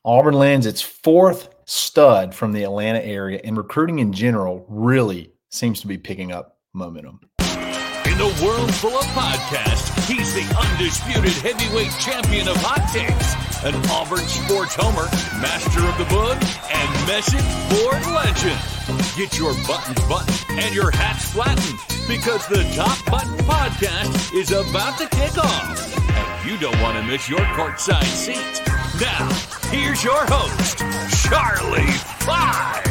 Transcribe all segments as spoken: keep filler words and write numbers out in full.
Auburn lands its fourth stud from the Atlanta area, and recruiting in general really seems to be picking up momentum. In a world full of podcasts, he's the undisputed heavyweight champion of hot takes, an Auburn sports homer, master of the book, and message board legend. Get your buttons buttoned and your hats flattened, because the Top Button Podcast is about to kick off, and you don't want to miss your courtside seat. Now, here's your host, Charlie Five.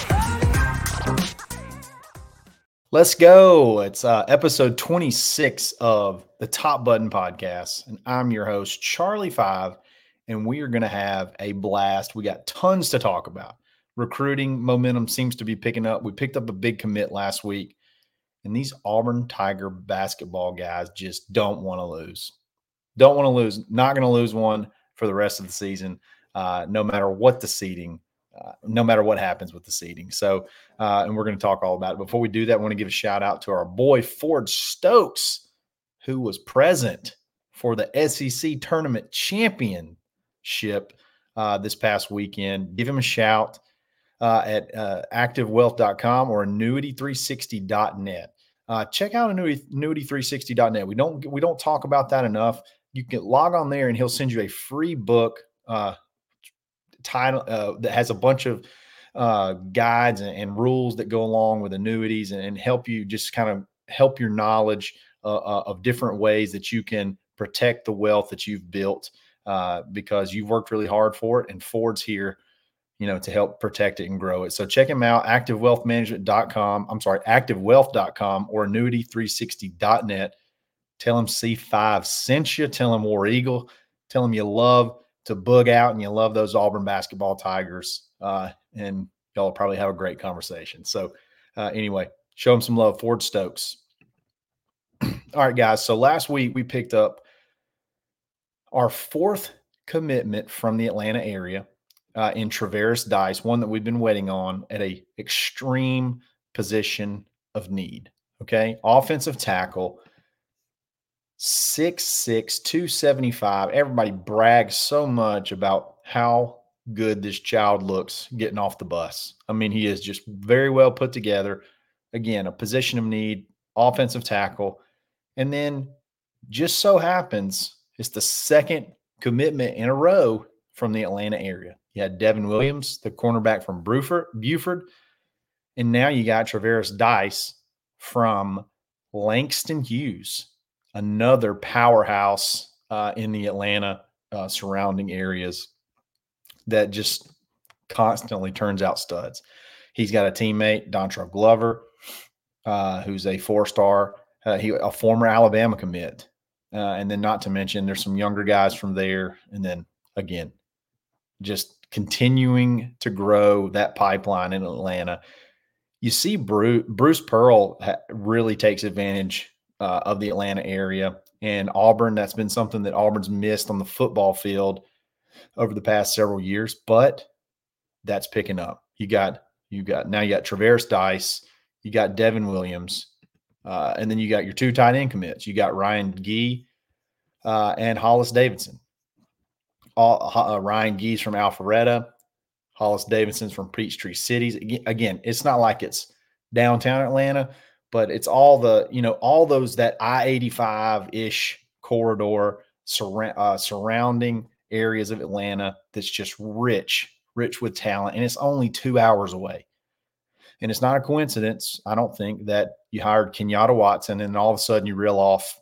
Let's go. It's uh, episode twenty-six of the Top Button Podcast, and I'm your host, Charlie Five, and we are going to have a blast. We got tons to talk about. Recruiting momentum seems to be picking up. We picked up a big commit last week, and these Auburn Tiger basketball guys just don't want to lose. Don't want to lose. Not going to lose one for the rest of the season, uh, no matter what the seeding, uh, no matter what happens with the seeding. So, uh, and we're going to talk all about it. Before we do that, I want to give a shout out to our boy Ford Stokes, who was present for the S E C Tournament Championship uh, this past weekend. Give him a shout uh, at uh, active wealth dot com or annuity three sixty dot net. Uh, check out annuity three sixty dot net. We don't we don't talk about that enough. You can log on there and he'll send you a free book uh, title uh, that has a bunch of uh, guides and, and rules that go along with annuities and, and help you just kind of help your knowledge uh, uh, of different ways that you can protect the wealth that you've built uh, because you've worked really hard for it. And Ford's here, you know, to help protect it and grow it. So check him out, active wealth management dot com. I'm sorry, active wealth dot com or annuity three sixty dot net. Tell him C five sent you. Tell him War Eagle. Tell him you love to bug out and you love those Auburn basketball Tigers. Uh, and y'all will probably have a great conversation. So uh, anyway, show him some love. Ford Stokes. All right, guys. So last week we picked up our fourth commitment from the Atlanta area uh, in Travaris Dice, one that we've been waiting on at a extreme position of need. Okay. Offensive tackle. six six, two seventy-five. Everybody brags so much about how good this child looks getting off the bus. I mean, he is just very well put together. Again, a position of need, offensive tackle. And then just so happens it's the second commitment in a row from the Atlanta area. You had Devin Williams, the cornerback from Buford, Buford. And now you got Travaris Dice from Langston Hughes, another powerhouse uh, in the Atlanta uh, surrounding areas that just constantly turns out studs. He's got a teammate, Dontrell Glover, uh, who's a four-star, uh, he a former Alabama commit. Uh, and then not to mention there's some younger guys from there. And then, again, just continuing to grow that pipeline in Atlanta. You see Bruce, Bruce Pearl ha- really takes advantage Uh, of the Atlanta area, and Auburn. That's been something that Auburn's missed on the football field over the past several years, but that's picking up. You got, you got, now you got Travaris Dice, you got Devin Williams, uh, and then you got your two tight end commits. You got Ryan Gee uh, and Hollis Davidson. All, uh, Ryan Gee's from Alpharetta, Hollis Davidson's from Peachtree Cities. Again, it's not like it's downtown Atlanta, but it's all the, you know, all those, that I eighty-five-ish corridor surra- uh, surrounding areas of Atlanta that's just rich, rich with talent. And it's only two hours away. And it's not a coincidence, I don't think, that you hired Kenyatta Watson and all of a sudden you reel off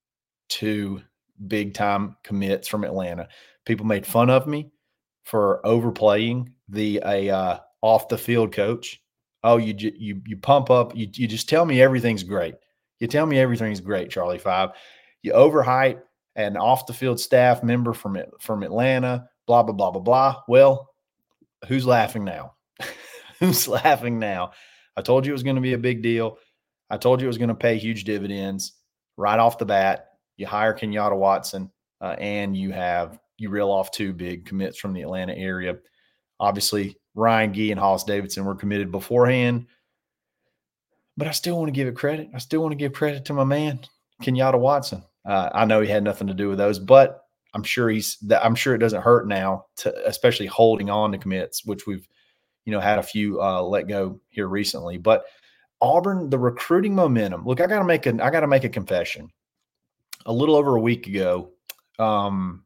two big-time commits from Atlanta. People made fun of me for overplaying the a uh, off-the-field coach. Oh, you you you pump up. You you just tell me everything's great. You tell me everything's great, Charlie Five. You overhype an off the field staff member from from Atlanta. Blah blah blah blah blah. Well, who's laughing now? Who's laughing now? I told you it was going to be a big deal. I told you it was going to pay huge dividends right off the bat. You hire Kenyatta Watson, uh, and you have you reel off two big commits from the Atlanta area. Obviously, Ryan Gee and Hollis Davidson were committed beforehand, but I still want to give it credit. I still want to give credit to my man, Kenyatta Watson. Uh, I know he had nothing to do with those, but I'm sure he's that I'm sure it doesn't hurt now to, especially holding on to commits, which we've, you know, had a few uh, let go here recently. But Auburn, the recruiting momentum. Look, I gotta make an I gotta make a confession. A little over a week ago, um,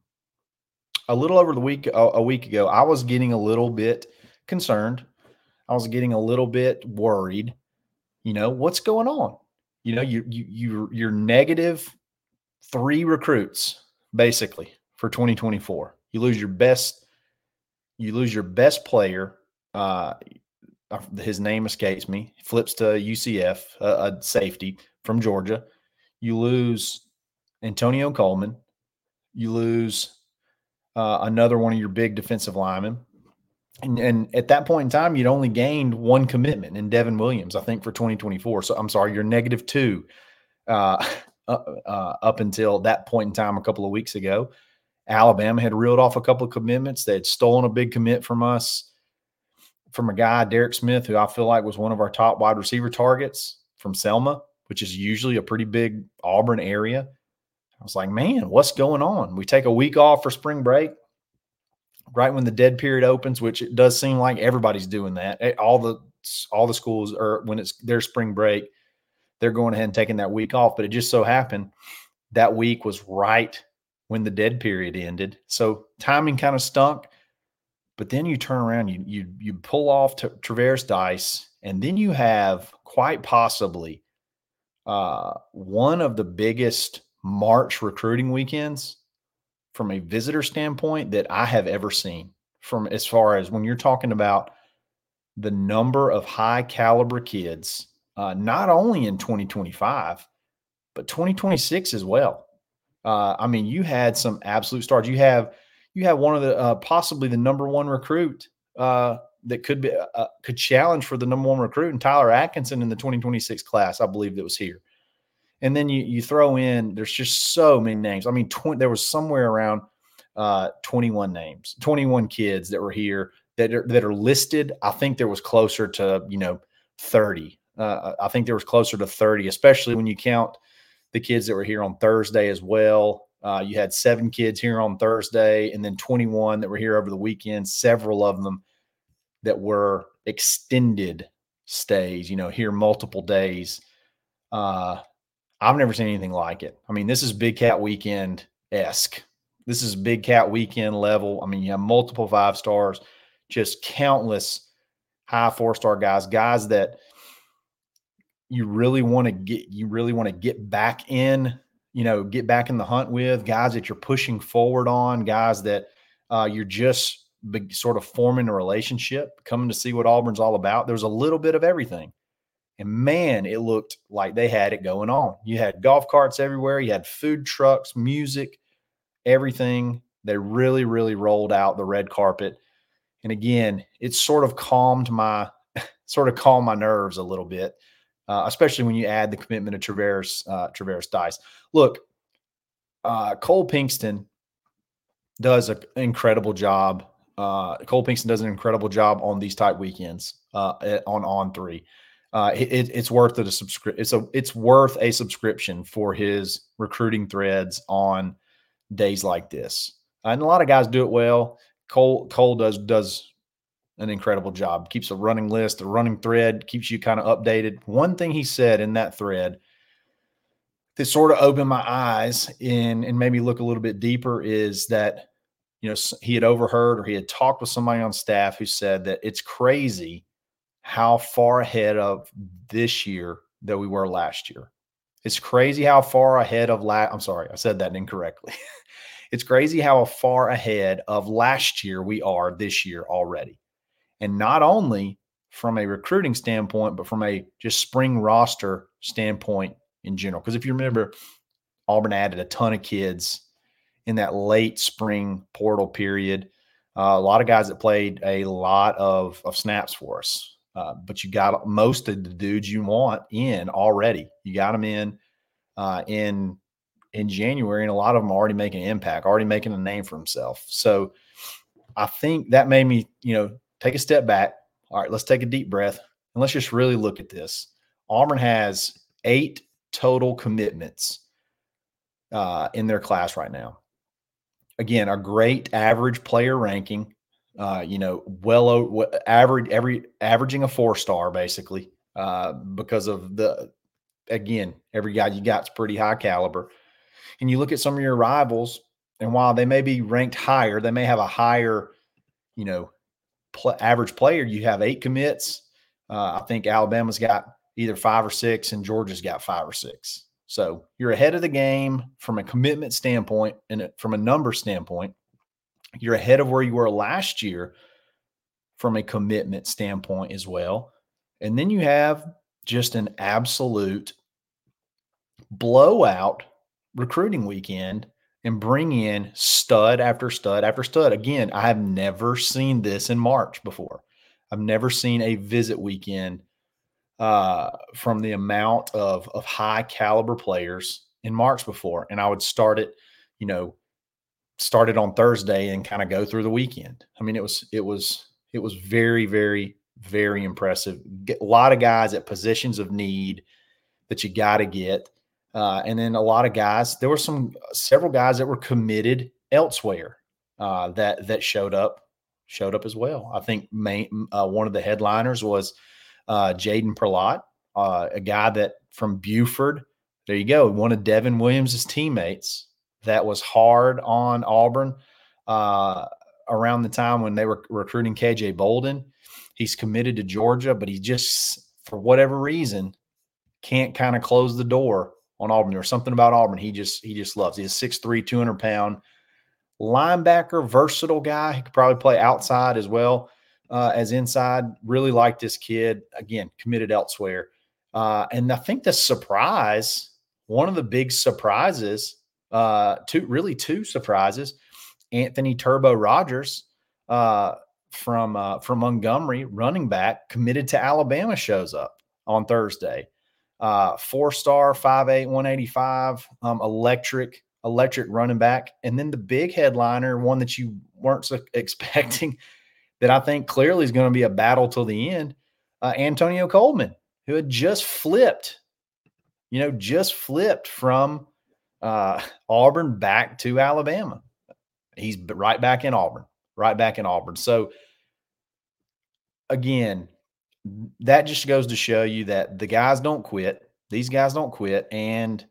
a little over the week a, a week ago, I was getting a little bit concerned. I was getting a little bit worried. You know, what's going on? You know, you you you you're negative three recruits basically for twenty twenty-four. You lose your best, you lose your best player. Uh, his name escapes me. Flips to U C F, a, a safety from Georgia. You lose Antonio Coleman. You lose uh, another one of your big defensive linemen. And, and at that point in time, you'd only gained one commitment in Devin Williams, I think, for twenty twenty-four. So I'm sorry, you're negative two uh, uh, uh, up until that point in time a couple of weeks ago. Alabama had reeled off a couple of commitments. They had stolen a big commit from us, from a guy, Derek Smith, who I feel like was one of our top wide receiver targets from Selma, which is usually a pretty big Auburn area. I was like, man, what's going on? We take a week off for spring break right when the dead period opens, which it does seem like everybody's doing that. All the all the schools are, when it's their spring break, they're going ahead and taking that week off. But it just so happened that week was right when the dead period ended. So timing kind of stunk. But then you turn around, you you you pull off to Traverse Dice, and then you have quite possibly uh, one of the biggest March recruiting weekends from a visitor standpoint that I have ever seen. From as far as when you're talking about the number of high caliber kids, uh, not only in twenty twenty-five, but twenty twenty-six as well. Uh, I mean, you had some absolute stars. You have you have one of the uh, possibly the number one recruit uh, that could be uh, could challenge for the number one recruit, and Tyler Atkinson in the twenty twenty-six class, I believe, that was here. And then you you throw in, there's just so many names. I mean, twenty, there was somewhere around uh, twenty-one names, twenty-one kids that were here that are, that are listed. I think there was closer to, you know, thirty. Uh, I think there was closer to thirty, especially when you count the kids that were here on Thursday as well. Uh, you had seven kids here on Thursday, and then twenty-one that were here over the weekend, several of them that were extended stays, you know, here multiple days. Uh, I've never seen anything like it. I mean, this is Big Cat Weekend-esque. This is Big Cat Weekend level. I mean, you have multiple five stars, just countless high four-star guys, guys that you really want to get, you really want to get back in, you know, get back in the hunt with, guys that you're pushing forward on, guys that uh, you're just big, sort of forming a relationship, coming to see what Auburn's all about. There's a little bit of everything. And man, it looked like they had it going on. You had golf carts everywhere. You had food trucks, music, everything. They really, really rolled out the red carpet. And again, it sort of calmed my, sort of calmed my nerves a little bit, uh, especially when you add the commitment of Traverse, uh, Traverse Dice. Look, uh, Cole Pinkston does an incredible job. Uh, Cole Pinkston does an incredible job on these type weekends uh, on On three. Uh, it, it's worth it a subscri- It's a it's worth a subscription for his recruiting threads on days like this. And a lot of guys do it well. Cole Cole does does an incredible job. Keeps a running list, a running thread, keeps you kind of updated. One thing he said in that thread that sort of opened my eyes in and made me look a little bit deeper is that, you know, he had overheard or he had talked with somebody on staff who said that it's crazy how far ahead of this year that we were last year. It's crazy how far ahead of last. I'm sorry, I said that incorrectly. It's crazy how far ahead of last year we are this year already. And not only from a recruiting standpoint, but from a just spring roster standpoint in general. Because if you remember, Auburn added a ton of kids in that late spring portal period. Uh, a lot of guys that played a lot of, of snaps for us. Uh, but you got most of the dudes you want in already. You got them in uh, in in January, and a lot of them are already making an impact, already making a name for himself. So I think that made me, you know, take a step back. All right, let's take a deep breath, and let's just really look at this. Auburn has eight total commitments uh, in their class right now. again, a great average player ranking. Uh, you know, well average every averaging a four star basically uh, because of the again every guy you got's pretty high caliber. And you look at some of your rivals, and while they may be ranked higher, they may have a higher, you know, pl- average player. You have eight commits. Uh, I think Alabama's got either five or six, and Georgia's got five or six. So you're ahead of the game from a commitment standpoint and from a number standpoint. You're ahead of where you were last year from a commitment standpoint as well. And then you have just an absolute blowout recruiting weekend and bring in stud after stud after stud. Again, I have never seen this in March before. I've never seen a visit weekend uh, from the amount of, of high caliber players in March before. And I would start it, you know, start it on Thursday and kind of go through the weekend. I mean, it was, it was, it was very, very, very impressive. Get a lot of guys at positions of need that you got to get. Uh, and then a lot of guys, there were some, several guys that were committed elsewhere uh, that, that showed up, showed up as well. I think main, uh, one of the headliners was uh, Jaden Perlott, uh, a guy that from Buford, there you go, one of Devin Williams' teammates that was hard on Auburn uh, around the time when they were recruiting K J Bolden. He's committed to Georgia, but he just, for whatever reason, can't kind of close the door on Auburn. There's something about Auburn he just he just loves. He's a six three, two hundred pound linebacker, versatile guy. He could probably play outside as well uh, as inside. Really like this kid. Again, committed elsewhere. Uh, and I think the surprise, one of the big surprises, uh, two really two surprises, Anthony Turbo Rogers uh, from uh, from Montgomery, running back, committed to Alabama, shows up on Thursday. Uh, four-star, five eight, one eighty-five, um, electric, electric running back. And then the big headliner, one that you weren't so expecting, that I think clearly is going to be a battle till the end, uh, Antonio Coleman, who had just flipped, you know, just flipped from uh, Auburn back to Alabama. He's right back in Auburn, right back in Auburn. So, again, that just goes to show you that the guys don't quit. These guys don't quit. And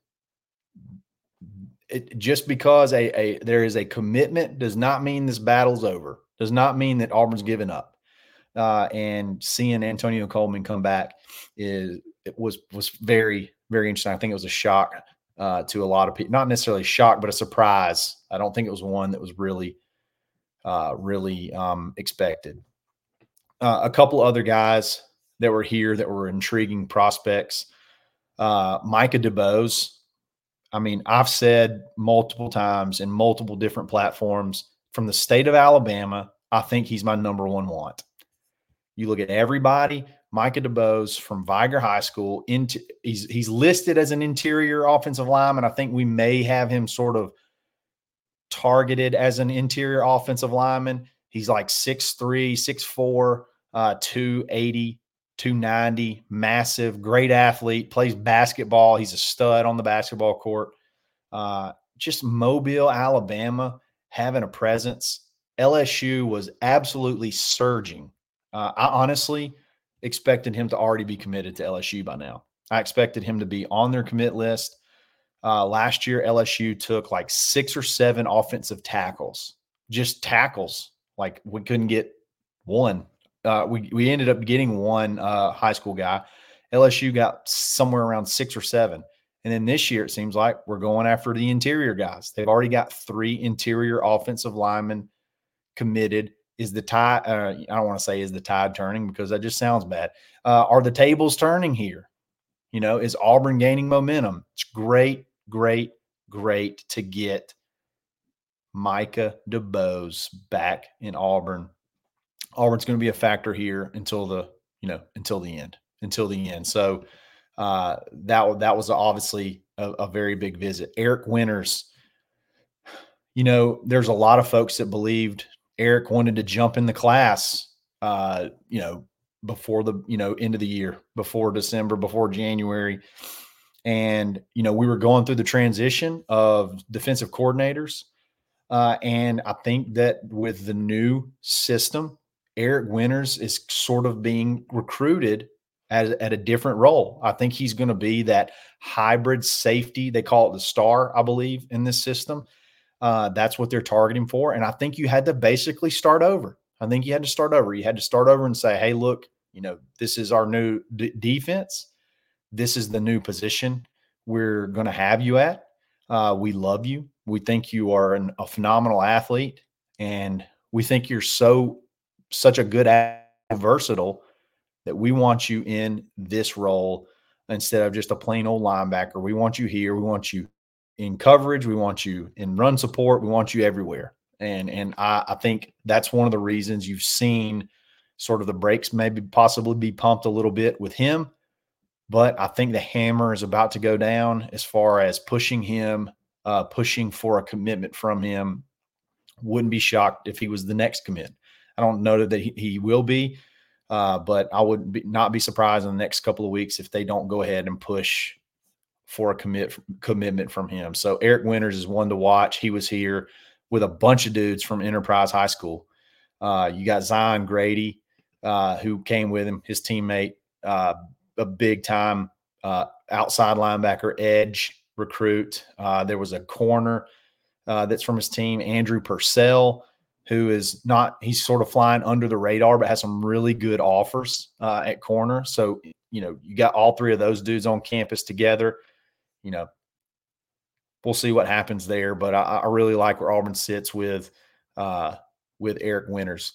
it, just because a, a there is a commitment does not mean this battle's over, does not mean that Auburn's given up. Uh, and seeing Antonio Coleman come back is it was was very, very interesting. I think it was a shock uh, to a lot of people. Not necessarily a shock, but a surprise. I don't think it was one that was really, uh, really um, expected. Uh, a couple other guys that were here that were intriguing prospects. Uh, Micah DeBose. I mean, I've said multiple times in multiple different platforms from the state of Alabama, I think he's my number one want. You look at everybody, Micah DeBose from Viger High School, into, he's, he's listed as an interior offensive lineman. I think we may have him sort of targeted as an interior offensive lineman. He's like six three, six four, uh, two eighty, two ninety, massive, great athlete, plays basketball. He's a stud on the basketball court. Uh, just Mobile, Alabama, having a presence. L S U was absolutely surging. Uh, I honestly expected him to already be committed to L S U by now. I expected him to be on their commit list. Uh, last year, L S U took like six or seven offensive tackles, just tackles. Like we couldn't get one. Uh, we, we ended up getting one uh, high school guy. L S U got somewhere around six or seven. And then this year, it seems like we're going after the interior guys. They've already got three interior offensive linemen committed. Is the tide, uh, I don't want to say is the tide turning because that just sounds bad. Uh, are the tables turning here? You know, is Auburn gaining momentum? It's great, great, great to get Micah DeBose back in Auburn. Auburn's going to be a factor here until the, you know, until the end, until the end. So uh, that, that was obviously a, a very big visit. Eric Winters, you know, there's a lot of folks that believed Eric wanted to jump in the class, uh, you know, before the, you know, end of the year, before December, before January. And, you know, we were going through the transition of defensive coordinators. Uh, and I think that with the new system, Eric Winters is sort of being recruited at, at a different role. I think he's going to be that hybrid safety. They call it the star, I believe, in this system. Uh, that's what they're targeting for. And I think you had to basically start over. I think you had to start over. You had to start over and say, hey, look, you know, this is our new d- defense. This is the new position we're going to have you at. Uh, we love you. We think you are an, a phenomenal athlete, and we think you're so such a good athlete, versatile, that we want you in this role instead of just a plain old linebacker. We want you here. We want you in coverage. We want you in run support. We want you everywhere. And and I, I think that's one of the reasons you've seen sort of the brakes maybe possibly be pumped a little bit with him. But I think the hammer is about to go down as far as pushing him, uh, pushing for a commitment from him. Wouldn't be shocked if he was the next commit. I don't know that he, he will be, uh, but I would be, not be surprised in the next couple of weeks if they don't go ahead and push for a commit commitment from him. So Eric Winters is one to watch. He was here with a bunch of dudes from Enterprise High School. Uh, you got Zion Grady, uh, who came with him, his teammate, uh, a big time uh, outside linebacker edge recruit. Uh, there was a corner uh, that's from his team, Andrew Purcell, who is not, he's sort of flying under the radar, but has some really good offers uh, at corner. So, you know, you got all three of those dudes on campus together. You know, we'll see what happens there, but I, I really like where Auburn sits with, uh, with Eric Winters.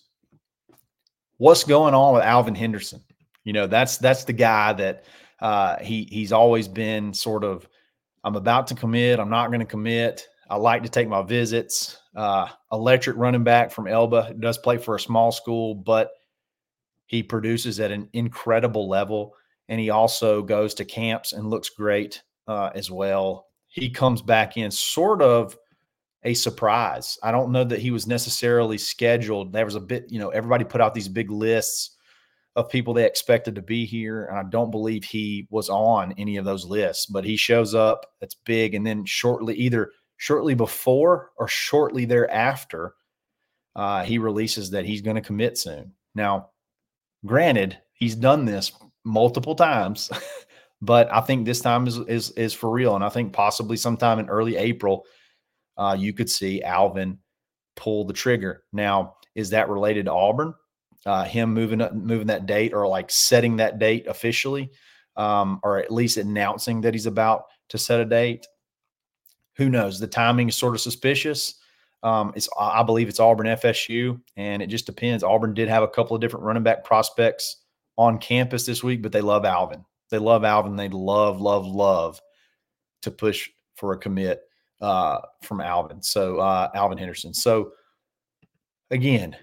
What's going on with Alvin Henderson? You know, that's that's the guy that uh, he he's always been sort of, I'm about to commit, I'm not going to commit. I like to take my visits. Uh, electric running back from Elba, does play for a small school, but he produces at an incredible level, and he also goes to camps and looks great uh, as well. He comes back in sort of a surprise. I don't know that he was necessarily scheduled. There was a bit, you know, everybody put out these big lists of people they expected to be here, and I don't believe he was on any of those lists, but he shows up. That's big. And then shortly, either shortly before or shortly thereafter, uh, he releases that he's going to commit soon. Now, granted, he's done this multiple times, but I think this time is, is, is for real. And I think possibly sometime in early April, uh, you could see Alvin pull the trigger. Now, is that related to Auburn? Uh, him moving up, moving that date, or like setting that date officially, um, or at least announcing that he's about to set a date? Who knows? The timing is sort of suspicious. Um, it's I believe it's Auburn F S U, and it just depends. Auburn did have a couple of different running back prospects on campus this week, but they love Alvin. They love Alvin. They love, love, love to push for a commit uh, from Alvin. So uh, Alvin Henderson. So again,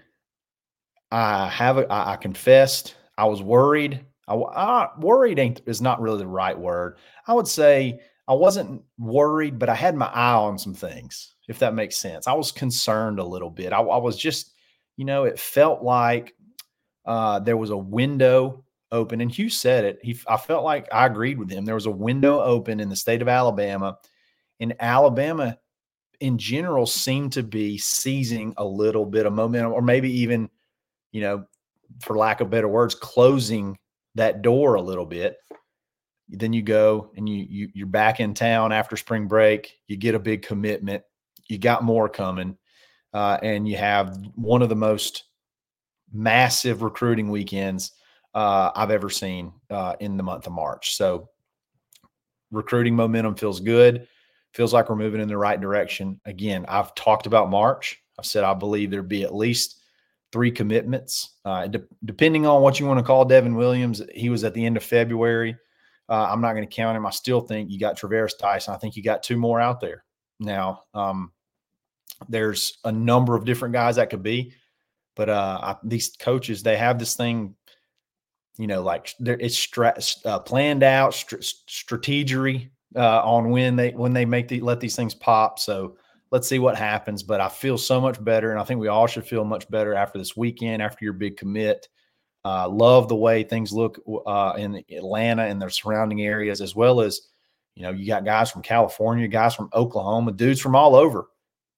I have a, I, I confessed I was worried. I, I worried ain't is not really the right word. I would say I wasn't worried, but I had my eye on some things, if that makes sense. I was concerned a little bit. I, I was just, you know, it felt like uh, there was a window open, and Hugh said it. He, I felt like I agreed with him. There was a window open in the state of Alabama, and Alabama in general seemed to be seizing a little bit of momentum, or maybe even, you know, for lack of better words, closing that door a little bit. Then you go and you, you you're back in town after spring break. You get a big commitment. You got more coming, uh, and you have one of the most massive recruiting weekends uh, I've ever seen uh, in the month of March. So recruiting momentum feels good. Feels like we're moving in the right direction. Again, I've talked about March. I've said I believe there'd be at least three commitments. Uh, de- depending on what you want to call Devin Williams, he was at the end of February. Uh, I'm not going to count him. I still think you got Traveris Tyson. I think you got two more out there. Now, um, there's a number of different guys that could be, but uh, I, these coaches, they have this thing, you know, like it's stra- uh, planned out, st- strategery uh, on when they when they make the let these things pop. So let's see what happens. But I feel so much better, and I think we all should feel much better after this weekend, after your big commit. Uh, love the way things look uh, in Atlanta and their surrounding areas, as well as, you know, you got guys from California, guys from Oklahoma, dudes from all over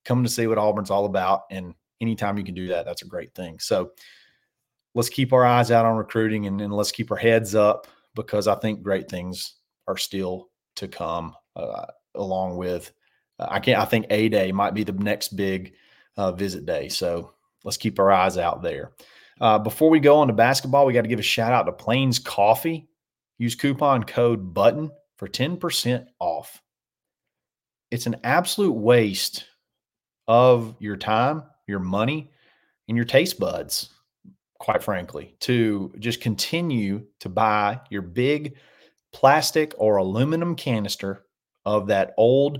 come to see what Auburn's all about. And anytime you can do that, that's a great thing. So let's keep our eyes out on recruiting, and then let's keep our heads up, because I think great things are still to come, uh, along with uh, I can't I think A-Day might be the next big uh, visit day. So let's keep our eyes out there. Uh, before we go on to basketball, we got to give a shout out to Plains Coffee. Use coupon code BUTTON for ten percent off. It's an absolute waste of your time, your money, and your taste buds, quite frankly, to just continue to buy your big plastic or aluminum canister of that old,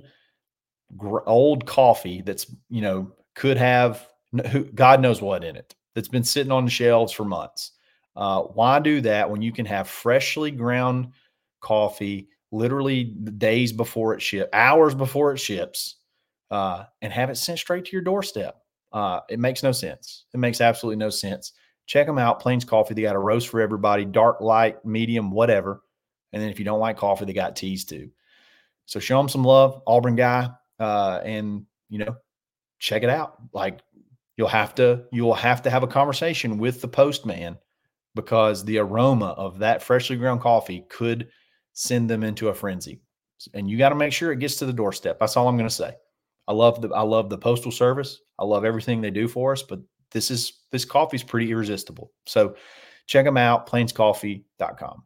old coffee that's, you know, could have God knows what in it, that's been sitting on the shelves for months. Uh, why do that when you can have freshly ground coffee literally days before it ships, hours before it ships, uh, and have it sent straight to your doorstep? Uh, it makes no sense. It makes absolutely no sense. Check them out. Plains Coffee. They got a roast for everybody, dark, light, medium, whatever. And then if you don't like coffee, they got teas too. So show them some love, Auburn guy, uh, and, you know, check it out. Like, you'll have to, you'll have to have a conversation with the postman, because the aroma of that freshly ground coffee could send them into a frenzy. And you got to make sure it gets to the doorstep. That's all I'm going to say. I love the, I love the postal service. I love everything they do for us, but this is, this coffee is pretty irresistible. So check them out, plains coffee dot com.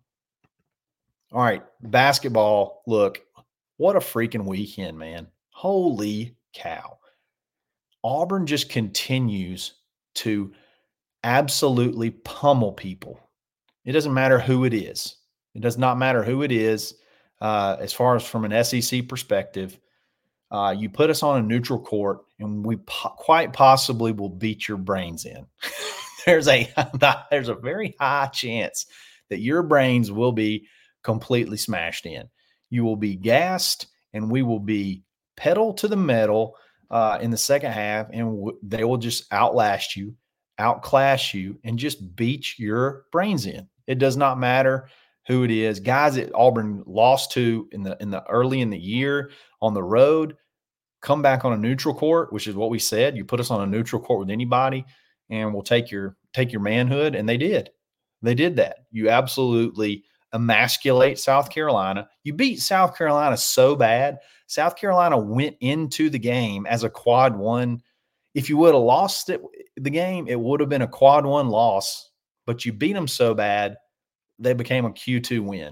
All right. Basketball. Look, what a freaking weekend, man. Holy cow. Auburn just continues to absolutely pummel people. It doesn't matter who it is. It does not matter who it is. Uh, as far as from an S E C perspective, uh, you put us on a neutral court, and we po- quite possibly will beat your brains in. there's a there's a very high chance that your brains will be completely smashed in. You will be gassed, and we will be pedal to the metal uh, in the second half, and w- they will just outlast you, outclass you, and just beat your brains in. It does not matter who it is. Guys that Auburn lost to in the in the early in the year on the road, come back on a neutral court, which is what we said. You put us on a neutral court with anybody, and we'll take your take your manhood. And they did. They did that. You absolutely emasculate South Carolina. You beat South Carolina so bad. South Carolina went into the game as a quad one. If you would have lost it, the game, it would have been a quad one loss, but you beat them so bad, they became a Q two win.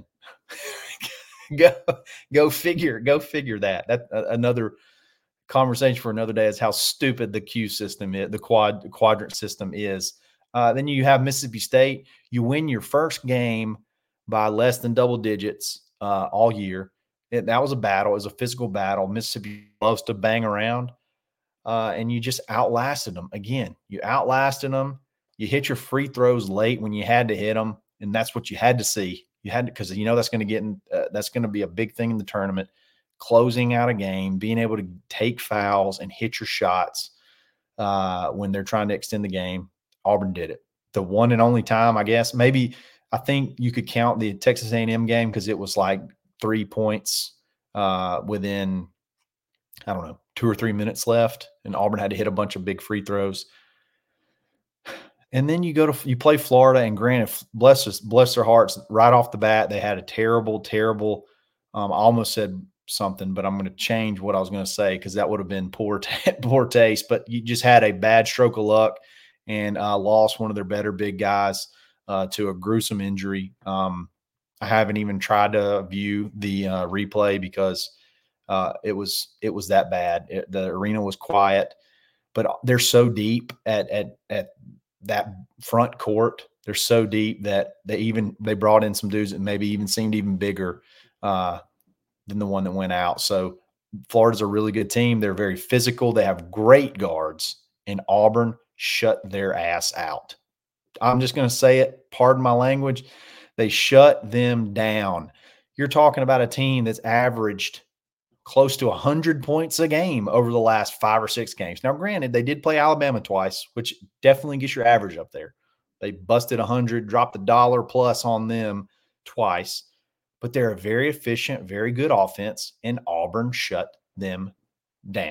go, go figure, go figure that. That uh, another conversation for another day is how stupid the Q system is, the quad the quadrant system is. Uh, then you have Mississippi State. You win your first game by less than double digits uh, all year. It, that was a battle. It was a physical battle. Mississippi loves to bang around, uh, and you just outlasted them. Again, you outlasted them. You hit your free throws late when you had to hit them, and that's what you had to see. You had to, because you know that's going to get in, uh, that's going to be a big thing in the tournament. Closing out a game, being able to take fouls and hit your shots uh, when they're trying to extend the game. Auburn did it. The one and only time, I guess, maybe I think you could count the Texas A and M game because it was like three points uh, within, I don't know, two or three minutes left, and Auburn had to hit a bunch of big free throws. And then you go to you play Florida, and granted, bless us, bless their hearts, right off the bat, they had a terrible, terrible. Um, I almost said something, but I'm going to change what I was going to say because that would have been poor, t- poor taste. But you just had a bad stroke of luck and uh, lost one of their better big guys uh, to a gruesome injury. Um, I haven't even tried to view the uh, replay because uh, it was it was that bad. It, the arena was quiet, but they're so deep at at at that front court. They're so deep that they even they brought in some dudes that maybe even seemed even bigger uh, than the one that went out. So Florida's a really good team. They're very physical. They have great guards, and Auburn shut their ass out. I'm just going to say it. Pardon my language. They shut them down. You're talking about a team that's averaged close to one hundred points a game over the last five or six games. Now, granted, they did play Alabama twice, which definitely gets your average up there. They busted one hundred, dropped a dollar plus on them twice. But they're a very efficient, very good offense, and Auburn shut them down.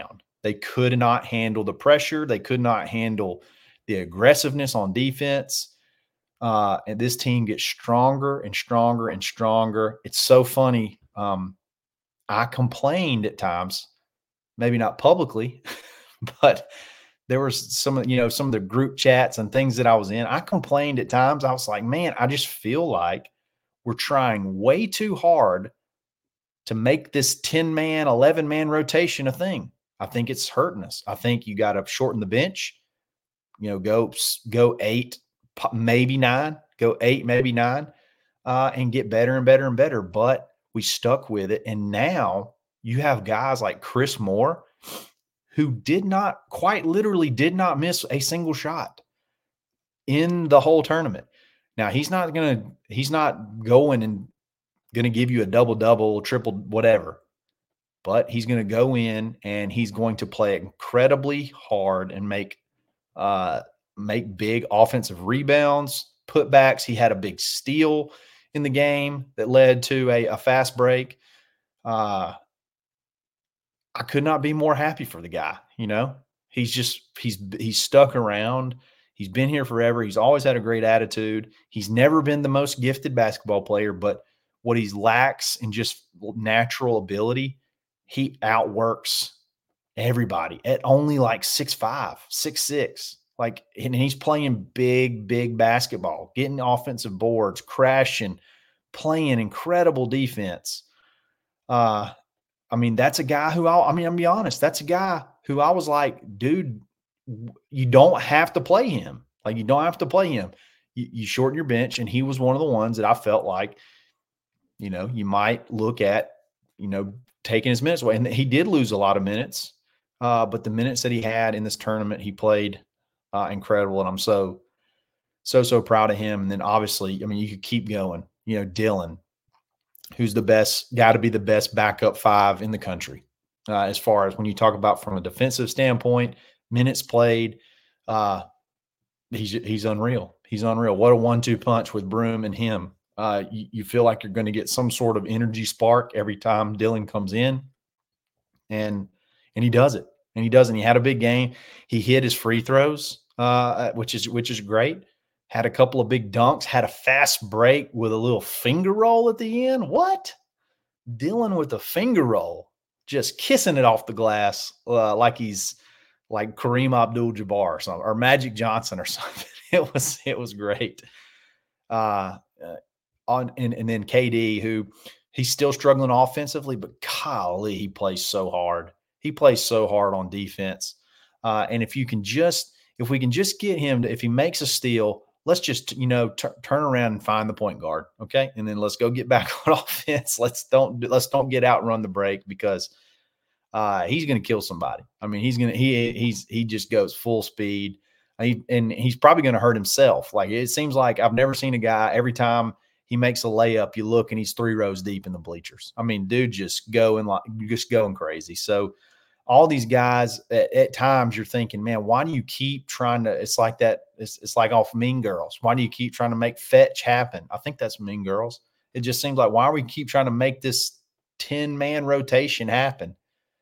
They could not handle the pressure. They could not handle the aggressiveness on defense. Uh, and this team gets stronger and stronger and stronger. It's so funny. Um, I complained at times, maybe not publicly, but there was some of, you know, some of the group chats and things that I was in. I complained at times. I was like, man, I just feel like we're trying way too hard to make this ten man, eleven man rotation a thing. I think it's hurting us. I think you got to shorten the bench, you know, go, go eight, maybe nine, go eight, maybe nine, uh, and get better and better and better. But we stuck with it. And now you have guys like Chris Moore, who did not, quite literally did not miss a single shot in the whole tournament. Now he's not going to, he's not going and going to give you a double, double, triple, whatever, but he's going to go in and he's going to play incredibly hard and make, uh, make big offensive rebounds, putbacks. He had a big steal in the game that led to a, a fast break. Uh, I could not be more happy for the guy. You know, he's just, he's, he's stuck around. He's been here forever. He's always had a great attitude. He's never been the most gifted basketball player, but what he lacks in just natural ability, he outworks everybody at only like six five, six six. Like, and he's playing big, big basketball, getting offensive boards, crashing, playing incredible defense. Uh, I mean, that's a guy who I, I mean, I'm gonna be honest, that's a guy who I was like, dude, you don't have to play him. Like, you don't have to play him. You, you shorten your bench. And he was one of the ones that I felt like, you know, you might look at, you know, taking his minutes away. And he did lose a lot of minutes. Uh, but the minutes that he had in this tournament, he played uh, incredible. And I'm so, so, so proud of him. And then obviously, I mean, you could keep going, you know, Dylan, who's the best, got to be the best backup five in the country. Uh, as far as when you talk about from a defensive standpoint, minutes played, uh, he's, he's unreal. He's unreal. What a one two punch with Broome and him. Uh, you, you feel like you're going to get some sort of energy spark every time Dylan comes in. And, and he does it. And he does. And he had a big game. He hit his free throws, uh, which is, which is great. Had a couple of big dunks, had a fast break with a little finger roll at the end. What? Dylan with a finger roll, just kissing it off the glass uh, like he's like Kareem Abdul-Jabbar or something, or Magic Johnson or something. It was, it was great. Uh, uh, on and, and then K D, who he's still struggling offensively, but golly, he plays so hard. He plays so hard on defense. Uh, and if you can just, if we can just get him to, if he makes a steal, let's just, you know, t- turn around and find the point guard. Okay. And then let's go get back on offense. Let's don't, let's don't get out and run the break, because uh, he's going to kill somebody. I mean, he's going to, he, he's, he just goes full speed. He, and he's probably going to hurt himself. Like, it seems like I've never seen a guy, every time he makes a layup, you look and he's three rows deep in the bleachers. I mean, dude, just going like, just going crazy. So all these guys at, at times you're thinking, man, why do you keep trying to, it's like that. It's, it's like off Mean Girls. Why do you keep trying to make fetch happen? I think that's Mean Girls. It just seems like, why are we keep trying to make this ten man rotation happen?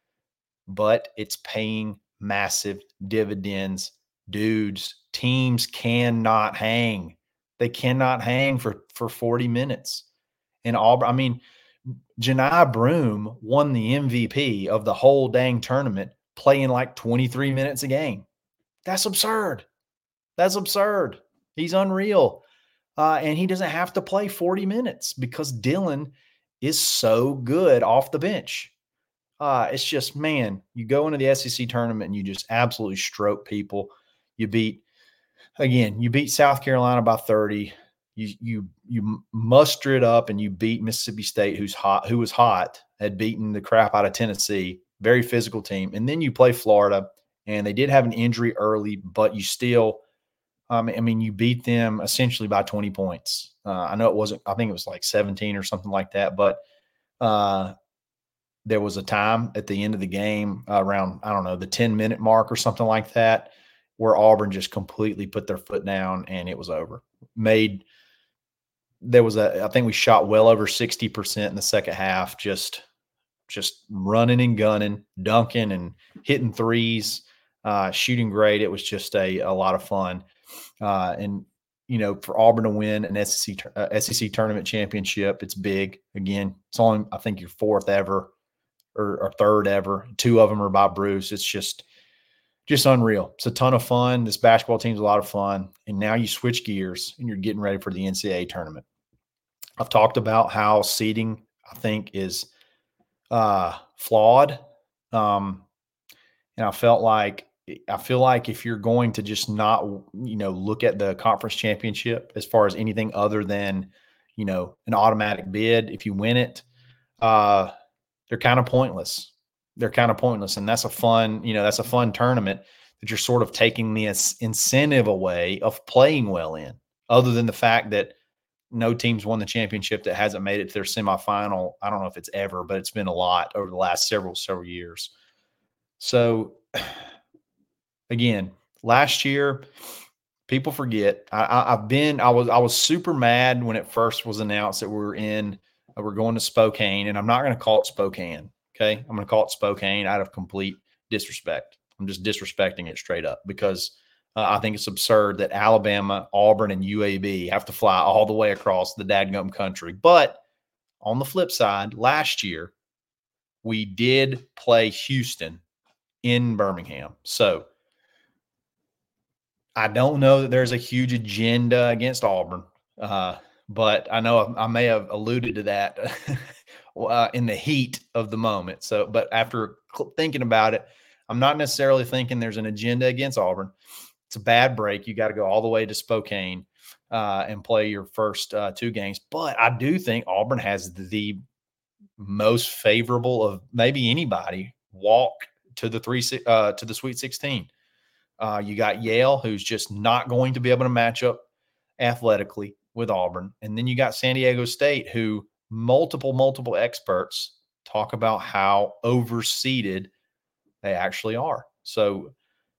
But it's paying massive dividends. Dudes, teams cannot hang. They cannot hang for, for forty minutes. And Auburn, I mean, Johni Broome won the M V P of the whole dang tournament playing like twenty-three minutes a game. That's absurd. That's absurd. He's unreal. Uh, and he doesn't have to play forty minutes because Dylan is so good off the bench. Uh, it's just, man, you go into the S E C tournament and you just absolutely stroke people. You beat, again, you beat South Carolina by thirty. You you you muster it up and you beat Mississippi State, who's hot, who was hot, had beaten the crap out of Tennessee, very physical team. And then you play Florida, and they did have an injury early, but you still, um, I mean, you beat them essentially by twenty points. Uh, I know it wasn't, I think it was like seventeen or something like that, but uh, there was a time at the end of the game uh, around, I don't know, the ten minute mark or something like that, where Auburn just completely put their foot down and it was over. Made, there was a, I think we shot well over sixty percent in the second half, just just running and gunning, dunking and hitting threes, uh, shooting great. It was just a, a lot of fun. Uh, and, you know, for Auburn to win an S E C, uh, S E C tournament championship, it's big. Again, it's only, I think, your fourth ever or, or third ever. Two of them are by Bruce. It's just, just unreal. It's a ton of fun. This basketball team's a lot of fun. And now you switch gears and you're getting ready for the N C double A tournament. I've talked about how seeding, I think, is uh, flawed. Um, and I felt like, I feel like if you're going to just not, you know, look at the conference championship as far as anything other than, you know, an automatic bid, if you win it, uh, they're kind of pointless. They're kind of pointless. And that's a fun, you know, that's a fun tournament that you're sort of taking the incentive away of playing well in, other than the fact that no team's won the championship that hasn't made it to their semifinal. I don't know if it's ever, but it's been a lot over the last several, several years. So, again, last year, people forget. I, I, I've been. I was. I was super mad when it first was announced that we were in. Uh, we're going to Spokane, and I'm not going to call it Spokane. Okay, I'm going to call it Spokane out of complete disrespect. I'm just disrespecting it straight up because uh, I think it's absurd that Alabama, Auburn, and U A B have to fly all the way across the dadgum country. But on the flip side, last year we did play Houston in Birmingham, so I don't know that there's a huge agenda against Auburn, uh, but I know I, I may have alluded to that uh, in the heat of the moment. So, but after thinking about it, I'm not necessarily thinking there's an agenda against Auburn. It's a bad break. You got to go all the way to Spokane uh, and play your first uh, two games. But I do think Auburn has the most favorable of maybe anybody walk to the three uh, to the Sweet sixteen. Uh, you got Yale, who's just not going to be able to match up athletically with Auburn. And then you got San Diego State, who multiple, multiple experts talk about how overseeded they actually are. So,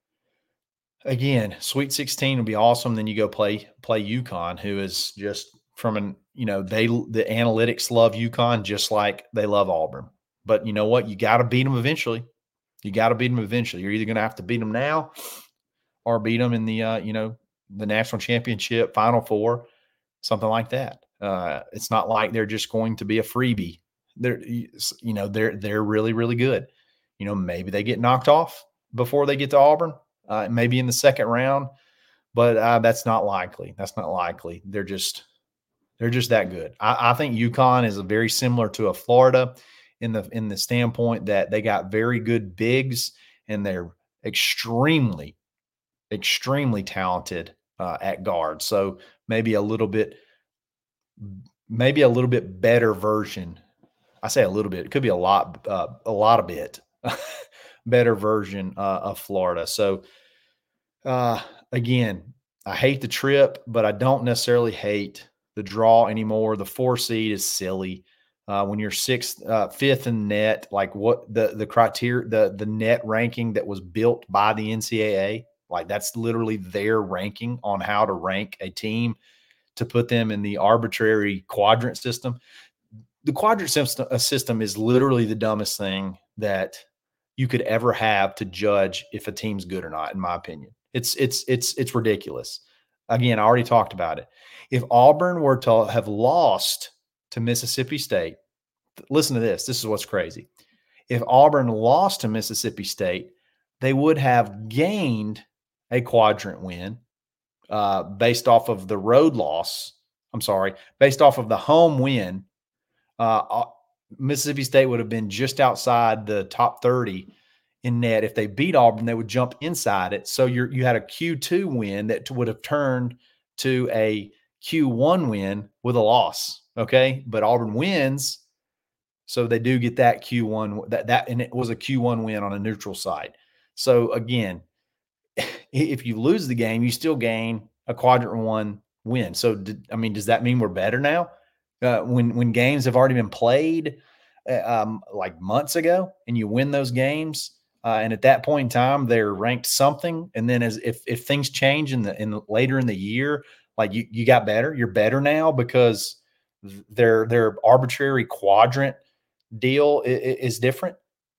again, Sweet sixteen would be awesome. Then you go play play UConn, who is just from an, you know, they the analytics love UConn just like they love Auburn. But you know what? You got to beat them eventually. You got to beat them eventually. You're either going to have to beat them now or beat them in the, uh, you know, the national championship, Final Four, something like that. Uh, it's not like they're just going to be a freebie. They're, you know, they're they're really, really good. You know, maybe they get knocked off before they get to Auburn, uh, maybe in the second round, but uh, that's not likely. That's not likely. They're just they're just that good. I, I think UConn is a very similar to a Florida in the in the standpoint that they got very good bigs and they're extremely extremely talented uh, at guard. So maybe a little bit, maybe a little bit better version. I say a little bit, it could be a lot, uh, a lot of bit better version uh, of Florida. So uh, again, I hate the trip, but I don't necessarily hate the draw anymore. The four seed is silly. Uh, when you're sixth, uh, fifth in net, like what the, the criteria, the, the net ranking that was built by the N C double A, like that's literally their ranking on how to rank a team to put them in the arbitrary quadrant system. The quadrant system, a system is literally the dumbest thing that you could ever have to judge if a team's good or not, in my opinion. It's it's it's it's ridiculous. Again, I already talked about it. If Auburn were to have lost to Mississippi State, listen to this. This is what's crazy. If Auburn lost to Mississippi State, they would have gained a quadrant win uh, based off of the road loss. I'm sorry, based off of the home win. Uh, Mississippi State would have been just outside the top thirty in net. If they beat Auburn, they would jump inside it. So you're, you had a Q two win that would have turned to a Q one win with a loss. Okay. But Auburn wins. So they do get that Q one, that, that, and it was a Q one win on a neutral site. So again, if you lose the game, you still gain a quadrant one win. So, did, I mean, does that mean we're better now? Uh, when, when games have already been played uh, um, like months ago and you win those games, uh, and at that point in time, they're ranked something. And then as if, if things change in the, in the, later in the year, like you, you got better, you're better now because their, their arbitrary quadrant deal is, is different.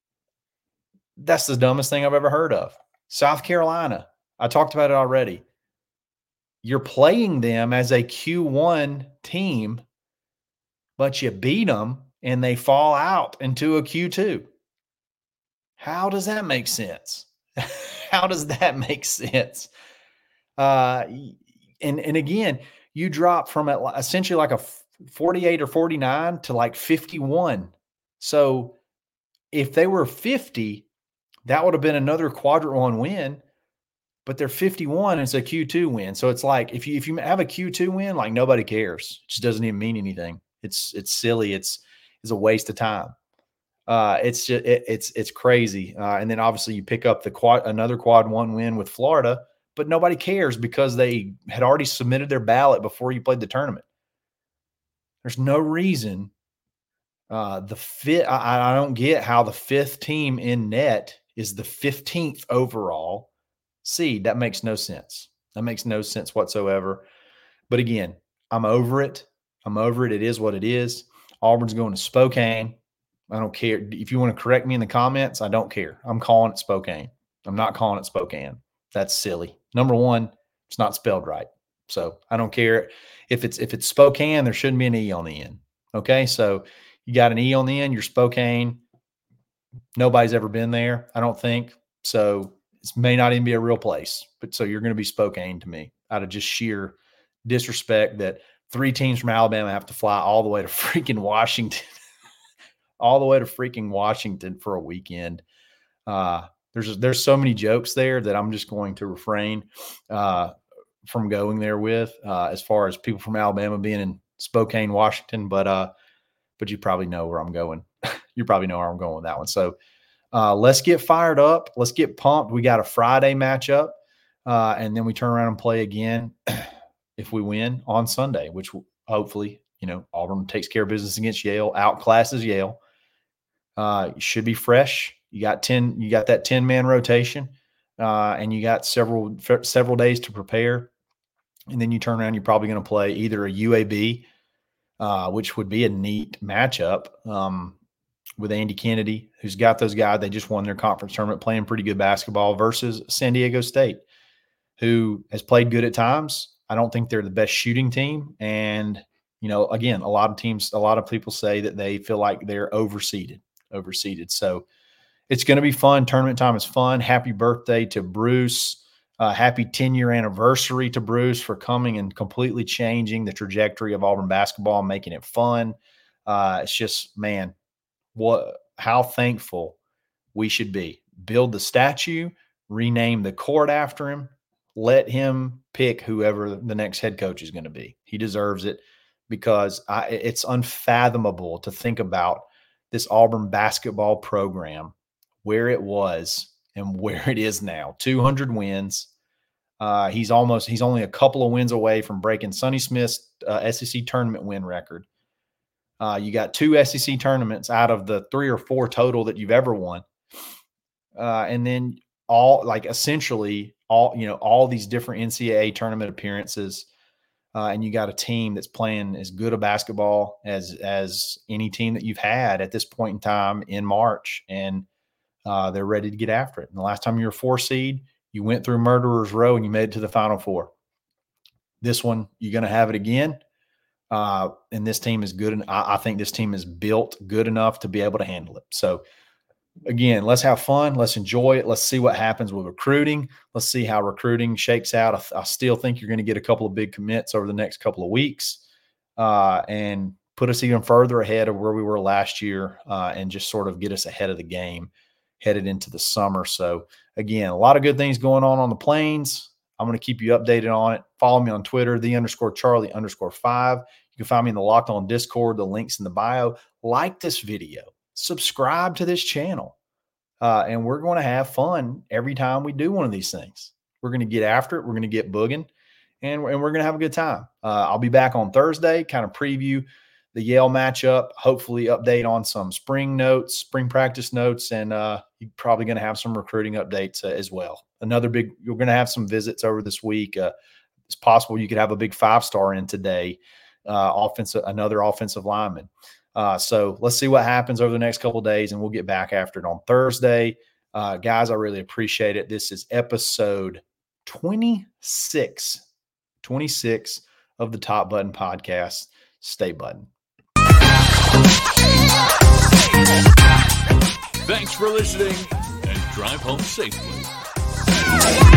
That's the dumbest thing I've ever heard of. South Carolina, I talked about it already. You're playing them as a Q one team, but you beat them and they fall out into a Q two. How does that make sense? How does that make sense? Uh, and, and again, you drop from essentially like a forty-eight or forty-nine to like fifty-one. So if they were fifty, that would have been another quadrant one win, but they're fifty-one and it's a Q two win. So it's like, if you, if you have a Q two win, like nobody cares. It just doesn't even mean anything. It's, it's silly. It's, it's a waste of time. Uh, it's just, it, it's, it's crazy. Uh, and then obviously you pick up the quad, another quad one win with Florida, but nobody cares because they had already submitted their ballot before you played the tournament. There's no reason. Uh, the fifth, I, I don't get how the fifth team in net is the fifteenth overall seed. That makes no sense. That makes no sense whatsoever. But again, I'm over it. I'm over it. It is what it is. Auburn's going to Spokane. I don't care. If you want to correct me in the comments, I don't care. I'm calling it Spokane. I'm not calling it Spokane. That's silly. Number one, it's not spelled right. So I don't care. If it's if it's Spokane, there shouldn't be an E on the end. Okay, so you got an E on the end, you're Spokane. Nobody's ever been there, I don't think. So it may not even be a real place. But so you're going to be Spokane to me out of just sheer disrespect that three teams from Alabama have to fly all the way to freaking Washington. all the way to freaking Washington for a weekend. Uh, there's there's so many jokes there that I'm just going to refrain uh, from going there with uh, as far as people from Alabama being in Spokane, Washington. But uh, but you probably know where I'm going. You probably know where I'm going with that one. So uh, let's get fired up. Let's get pumped. We got a Friday matchup, uh, and then we turn around and play again if we win on Sunday, which hopefully, you know, Auburn takes care of business against Yale, outclasses Yale. Uh, you should be fresh. You got ten. You got that ten man rotation, uh, and you got several several days to prepare. And then you turn around. You're probably going to play either a U A B, uh, which would be a neat matchup um, with Andy Kennedy, who's got those guys. They just won their conference tournament, playing pretty good basketball, versus San Diego State, who has played good at times. I don't think they're the best shooting team, and you know, again, a lot of teams, a lot of people say that they feel like they're overseeded. overseeded. So it's going to be fun. Tournament time is fun. Happy birthday to Bruce. Uh, happy ten year anniversary to Bruce for coming and completely changing the trajectory of Auburn basketball and making it fun. Uh, it's just, man, what, how thankful we should be. Build the statue, rename the court after him, let him pick whoever the next head coach is going to be. He deserves it, because I, it's unfathomable to think about this Auburn basketball program, where it was and where it is now. two hundred wins. Uh, he's almost, he's only a couple of wins away from breaking Sonny Smith's uh, S E C tournament win record. Uh, you got two S E C tournaments out of the three or four total that you've ever won. Uh, and then all, like essentially all, you know, all these different N C double A tournament appearances. Uh, and you got a team that's playing as good a basketball as as any team that you've had at this point in time in March, and uh, they're ready to get after it. And the last time you were four seed, you went through Murderer's Row and you made it to the Final Four. This one, you're going to have it again, uh, and this team is good. And I, I think this team is built good enough to be able to handle it. So again, let's have fun. Let's enjoy it. Let's see what happens with recruiting. Let's see how recruiting shakes out. I, I still think you're going to get a couple of big commits over the next couple of weeks, uh, and put us even further ahead of where we were last year, uh, and just sort of get us ahead of the game headed into the summer. So again, a lot of good things going on on the Plains. I'm going to keep you updated on it. Follow me on Twitter, the underscore Charlie underscore five. You can find me in the Locked On Discord. The link's in the bio. Like this video. Subscribe to this channel, uh, and we're going to have fun every time we do one of these things. We're going to get after it. We're going to get booging, and we're, and we're going to have a good time. Uh, I'll be back on Thursday, kind of preview the Yale matchup, hopefully update on some spring notes, spring practice notes, and uh, you're probably going to have some recruiting updates uh, as well. Another big, you're going to have some visits over this week. Uh, it's possible you could have a big five-star in today, uh, offensive, another offensive lineman. Uh, so let's see what happens over the next couple of days, and we'll get back after it on Thursday. Uh, guys, I really appreciate it. This is episode twenty-six, twenty-six of the Top Button Podcast. Stay button. Thanks for listening, and drive home safely.